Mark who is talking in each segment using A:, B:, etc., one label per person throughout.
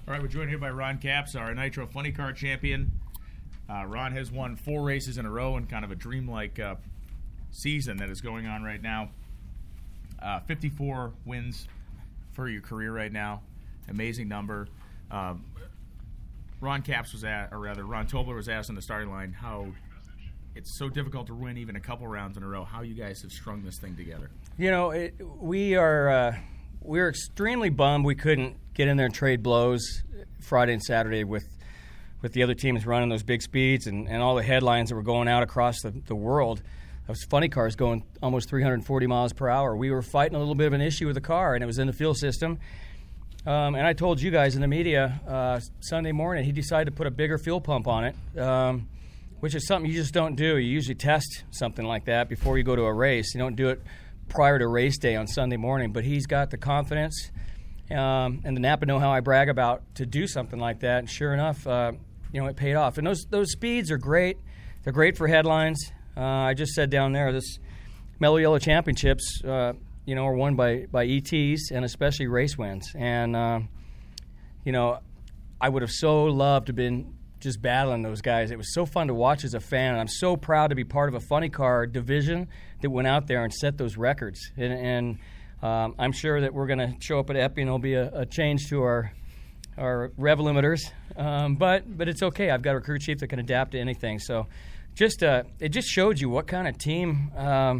A: All right, we're joined here by Ron Capps, our Nitro Funny Car champion. Ron has won 4 races in a row in kind of a dreamlike season that is going on right now. 54 wins for your career right now. Amazing number. Ron Tobler was asked on the starting line how it's so difficult to win even a couple rounds in a row. How you guys have strung this thing together?
B: You know, we're extremely bummed we couldn't get in there and trade blows Friday and Saturday with the other teams running those big speeds and all the headlines that were going out across the world. Those funny cars going almost 340 miles per hour. We were fighting a little bit of an issue with the car, and it was in the fuel system. And I told you guys in the media Sunday morning, he decided to put a bigger fuel pump on it, which is something you just don't do. You usually test something like that before you go to a race. You don't do it prior to race day on Sunday morning. But he's got the confidence and the Napa know-how I brag about to do something like that. And sure enough, it paid off. And those speeds are great. They're great for headlines. I just said down there, this Mellow Yellow Championships, are won by ETs and especially race wins. And, I would have so loved to have been just battling those guys. It was so fun to watch as a fan. And I'm so proud to be part of a funny car division that went out there and set those records. And I'm sure that we're going to show up at Epi and there'll be a change to our rev limiters. But it's okay. I've got a crew chief that can adapt to anything. So it just showed you what kind of team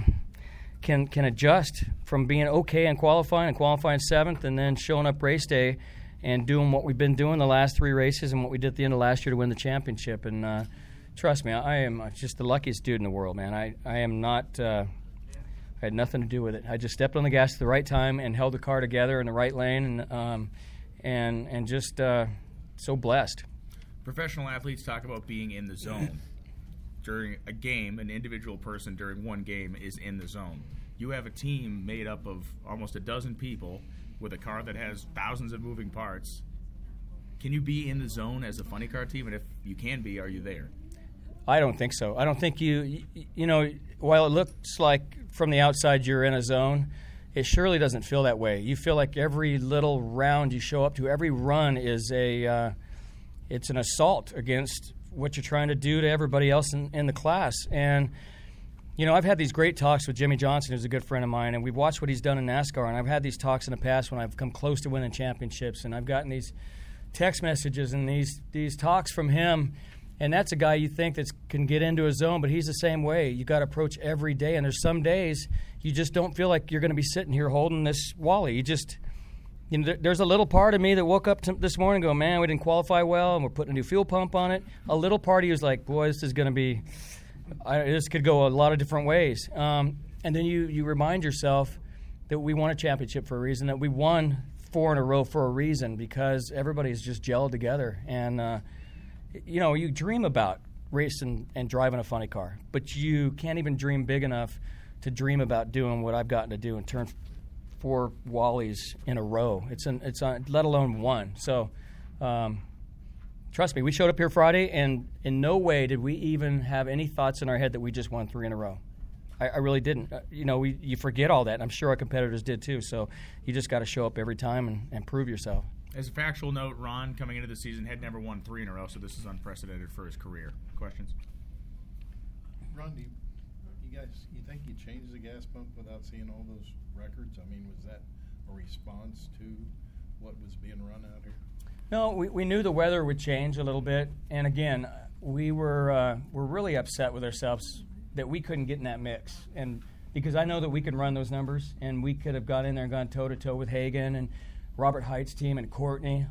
B: can adjust from being okay and qualifying 7th and then showing up race day and doing what we've been doing the last 3 races and what we did at the end of last year to win the championship. And trust me, I am just the luckiest dude in the world, man. I am not I had nothing to do with it. I just stepped on the gas at the right time and held the car together in the right lane and just so blessed.
A: Professional athletes talk about being in the zone. During a game, an individual person during one game is in the zone. You have a team made up of almost a dozen people with a car that has thousands of moving parts. Can you be in the zone as a funny car team? And if you can be, are you there?
B: I don't think so. I don't think while it looks like from the outside you're in a zone, it surely doesn't feel that way. You feel like every little round you show up to, every run is it's an assault against what you're trying to do to everybody else in the class. And, I've had these great talks with Jimmy Johnson, who's a good friend of mine, and we've watched what he's done in NASCAR, and I've had these talks in the past when I've come close to winning championships, and I've gotten these text messages and these talks from him, and that's a guy you think that can get into a zone, but he's the same way. You got to approach every day, and there's some days you just don't feel like you're going to be sitting here holding this Wally. You just... there's a little part of me that woke up this morning and go, man, we didn't qualify well, and we're putting a new fuel pump on it. A little part of you is like, boy, this is going to be, this could go a lot of different ways. And then you remind yourself that we won a championship for a reason, that we won 4 in a row for a reason, because everybody's just gelled together. And, you dream about racing and driving a funny car, but you can't even dream big enough to dream about doing what I've gotten to do and turn 4 Wallies in a row. It's let alone 1. So, trust me, we showed up here Friday, and in no way did we even have any thoughts in our head that we just won 3 in a row. I really didn't. You forget all that, and I'm sure our competitors did too. So you just got to show up every time and prove yourself.
A: As a factual note, Ron, coming into the season, had never won 3 in a row, so this is unprecedented for his career. Questions?
C: Ron, do you think you changed the gas pump without seeing all those records? I mean, was that a response to what was being run out here?
B: No, we knew the weather would change a little bit, and again, we're really upset with ourselves that we couldn't get in that mix, and because I know that we could run those numbers, and we could have got in there and gone toe-to-toe with Hagan and Robert Height's team and Courtney,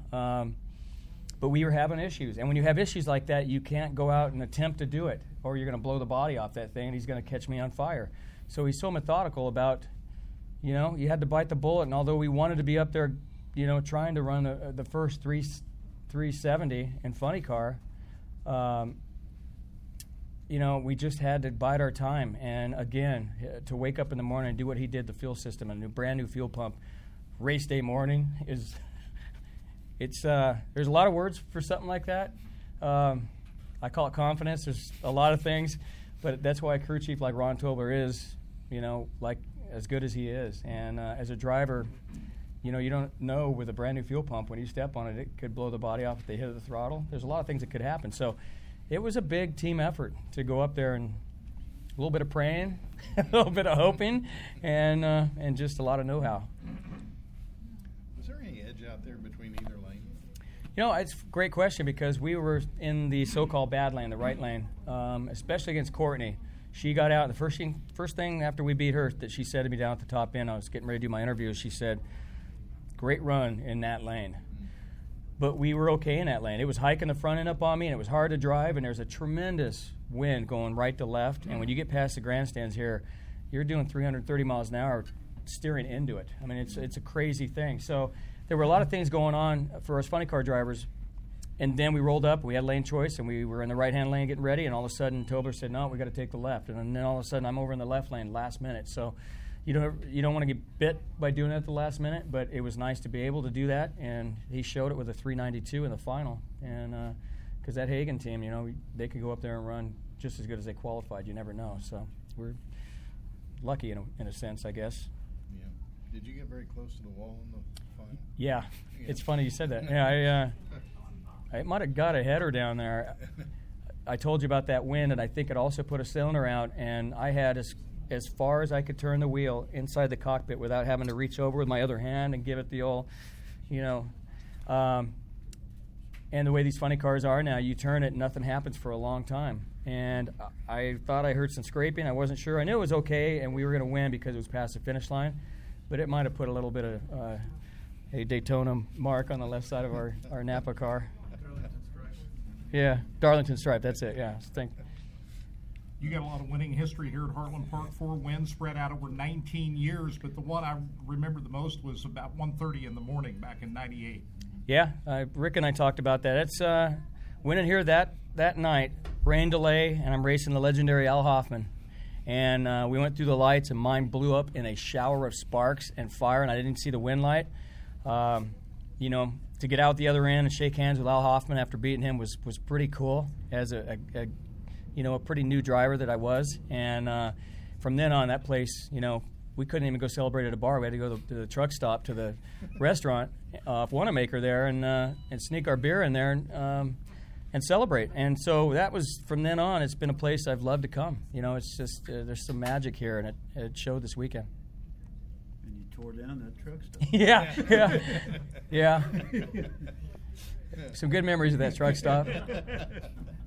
B: but we were having issues, and when you have issues like that, you can't go out and attempt to do it, or you're going to blow the body off that thing, and he's going to catch me on fire. So he's so methodical about, you had to bite the bullet, and although we wanted to be up there, trying to run the first 370 in funny car, we just had to bide our time. And again, to wake up in the morning and do what he did, the fuel system, a brand new fuel pump, race day morning is, there's a lot of words for something like that. I call it confidence. There's a lot of things, but that's why a crew chief like Ron Tobler is, like as good as he is. And as a driver, you don't know with a brand new fuel pump, when you step on it, it could blow the body off if they hit the throttle. There's a lot of things that could happen. So it was a big team effort to go up there, and a little bit of praying, a little bit of hoping, and just a lot of know-how.
C: Was there any edge out there between either lane?
B: It's a great question, because we were in the so-called bad lane, the right lane, especially against Courtney. She got out. The first thing after we beat her that she said to me down at the top end, I was getting ready to do my interview, she said, "Great run in that lane." But we were okay in that lane. It was hiking the front end up on me, and it was hard to drive, and there's a tremendous wind going right to left. And when you get past the grandstands here, you're doing 330 miles an hour steering into it. I mean, it's a crazy thing. So there were a lot of things going on for us funny car drivers. And then we rolled up, we had lane choice, and we were in the right-hand lane getting ready, and all of a sudden Tobler said, "No, we got to take the left." And then all of a sudden I'm over in the left lane last minute. So you don't want to get bit by doing it at the last minute, but it was nice to be able to do that, and he showed it with a 392 in the final. And because that Hagen team, they could go up there and run just as good as they qualified. You never know. So we're lucky in a sense, I guess.
C: Yeah. Did you get very close to the wall in the final?
B: Yeah. It's funny you said that. Yeah, I might have got a header down there. I told you about that wind, and I think it also put a cylinder out, and I had as far as I could turn the wheel inside the cockpit without having to reach over with my other hand and give it the old, and the way these funny cars are now, you turn it and nothing happens for a long time. And I thought I heard some scraping. I wasn't sure. I knew it was okay, and we were going to win because it was past the finish line, but it might have put a little bit of a Daytona mark on the left side of our Napa car. Yeah, Darlington Stripe, that's it, yeah.
D: You got a lot of winning history here at Heartland Park, 4 wins spread out over 19 years, but the one I remember the most was about 1:30 in the morning back in 98.
B: Yeah, Rick and I talked about that. It's winning here that night, rain delay, and I'm racing the legendary Al Hoffman. And we went through the lights, and mine blew up in a shower of sparks and fire, and I didn't see the wind light. To get out the other end and shake hands with Al Hoffman after beating him was pretty cool as a pretty new driver that I was. And from then on, that place, we couldn't even go celebrate at a bar. We had to go to the truck stop to the restaurant off Wanamaker there and sneak our beer in there and celebrate. And so that was, from then on, it's been a place I've loved to come. It's just there's some magic here, and it showed this weekend.
E: Tore down that truck stop.
B: Yeah. Some good memories of that truck stop.